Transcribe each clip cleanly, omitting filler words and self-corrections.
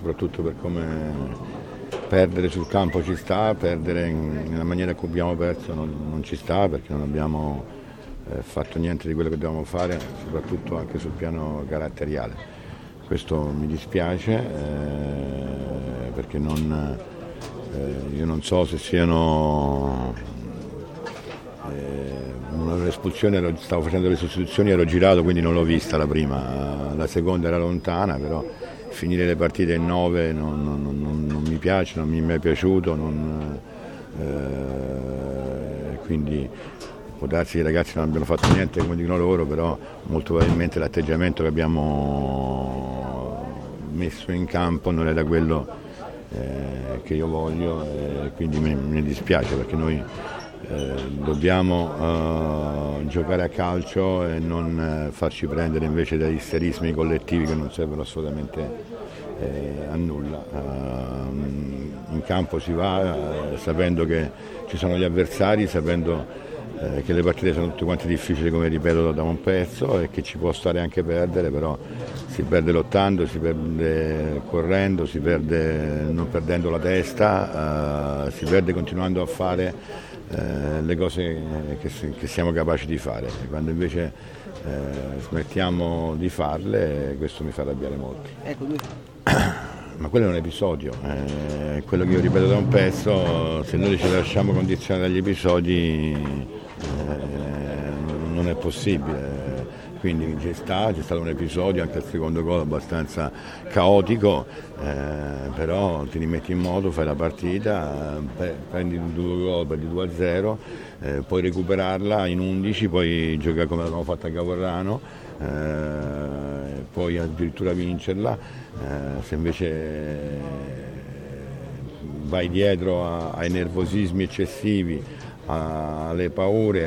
soprattutto per come perdere sul campo ci sta, perdere nella maniera che abbiamo perso non ci sta, perché non abbiamo fatto niente di quello che dovevamo fare, soprattutto anche sul piano caratteriale. Questo mi dispiace perché io non so se siano un'espulsione, stavo facendo le sostituzioni, ero girato, quindi non l'ho vista la prima, la seconda era lontana, però finire le partite in 9 non mi piace, non mi è mai piaciuto, quindi può darsi che i ragazzi non abbiano fatto niente come dicono loro, però molto probabilmente l'atteggiamento che abbiamo messo in campo non era quello che io voglio, quindi mi dispiace, perché noi dobbiamo giocare a calcio e non farci prendere invece dagli isterismi collettivi che non servono assolutamente a nulla. In campo si va sapendo che ci sono gli avversari, sapendo che le partite sono tutte quante difficili, come ripeto da un pezzo, e che ci può stare anche perdere, però si perde lottando, si perde correndo, si perde non perdendo la testa, si perde continuando a fare le cose che siamo capaci di fare. Quando invece smettiamo di farle, questo mi fa arrabbiare molto. Ma quello è un episodio, quello che io ripeto da un pezzo, se noi ci lasciamo condizionare dagli episodi non è possibile. Quindi c'è stato un episodio, anche al secondo gol abbastanza caotico, però ti rimetti in moto, fai la partita, prendi 2 gol, perdi 2-0, puoi recuperarla in 11, poi giocare come l'abbiamo fatto a Cavorrano, puoi addirittura vincerla. Se invece vai dietro ai nervosismi eccessivi, alle paure,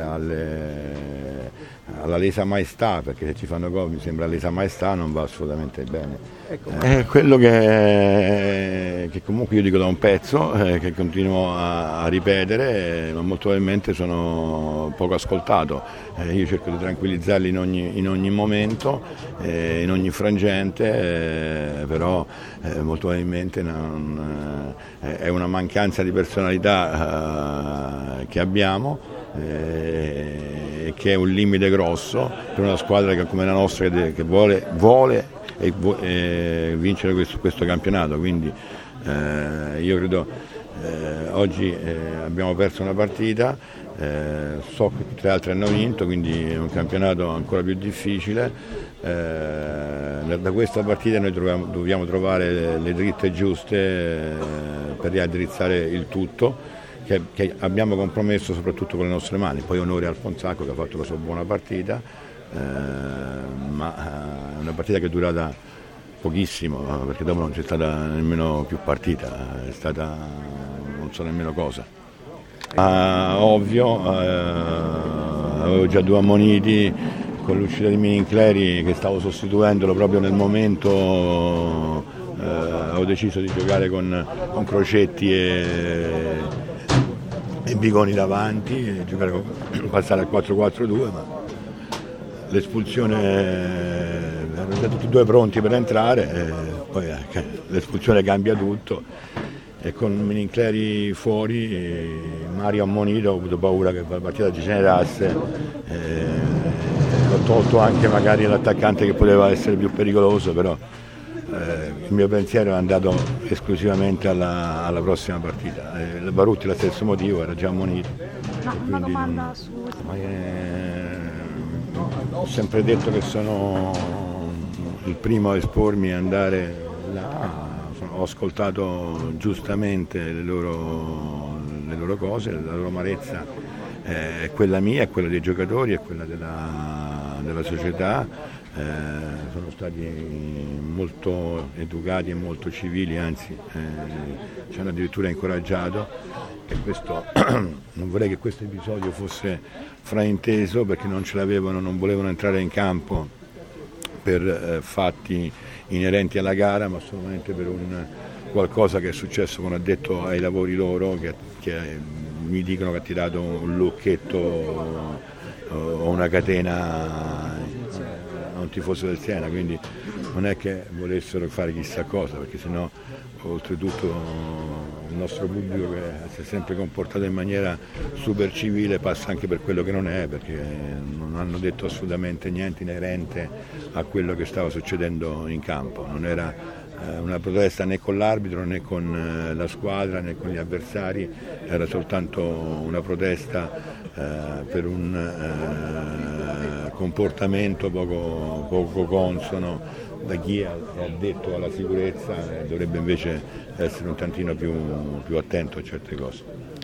alla lesa maestà, perché se ci fanno gol mi sembra lesa maestà, non va assolutamente bene. È quello che comunque io dico da un pezzo, che continuo a ripetere, ma molto probabilmente sono poco ascoltato. Io cerco di tranquillizzarli in ogni momento, in ogni frangente, però molto probabilmente è una mancanza di personalità che abbiamo, che è un limite grosso per una squadra come la nostra, che vuole vincere questo campionato. Quindi io credo oggi abbiamo perso una partita, so che tutte le altre hanno vinto, quindi è un campionato ancora più difficile. Da questa partita noi dobbiamo trovare le dritte giuste per riaddrizzare il tutto, che abbiamo compromesso soprattutto con le nostre mani. Poi onore al Fonsacco, che ha fatto la sua buona partita, ma è una partita che è durata pochissimo, perché dopo non c'è stata nemmeno più partita, è stata non so nemmeno cosa. Ovvio, avevo già 2 ammoniti con l'uscita di Minincleri, che stavo sostituendolo proprio nel momento. Ho deciso di giocare con Crocetti e Bigoni davanti, passare al 4-4-2, ma l'espulsione, erano già tutti e 2 pronti per entrare, poi l'espulsione cambia tutto, e con Minincleri fuori, Mario ammonito, ho avuto paura che la partita degenerasse, ho tolto anche magari l'attaccante che poteva essere più pericoloso, però il mio pensiero è andato esclusivamente alla prossima partita. Barutti lo stesso motivo, era già ammonito. Una domanda su... Ho sempre detto che sono il primo a espormi e andare là. Ho ascoltato giustamente le loro cose, la loro amarezza è quella mia, è quella dei giocatori, è quella della società. Sono stati molto educati e molto civili, anzi ci hanno addirittura incoraggiato, e questo non vorrei che questo episodio fosse frainteso, perché non ce l'avevano, non volevano entrare in campo per fatti inerenti alla gara, ma solamente per qualcosa che è successo con addetto ai lavori loro, che mi dicono che ha tirato un lucchetto o una catena a un tifoso del Siena, quindi non è che volessero fare chissà cosa, perché sennò oltretutto il nostro pubblico, che si è sempre comportato in maniera super civile, passa anche per quello che non è, perché non hanno detto assolutamente niente inerente a quello che stava succedendo in campo. Non era una protesta né con l'arbitro né con la squadra né con gli avversari, era soltanto una protesta per un comportamento poco consono da chi è addetto alla sicurezza, dovrebbe invece essere un tantino più attento a certe cose.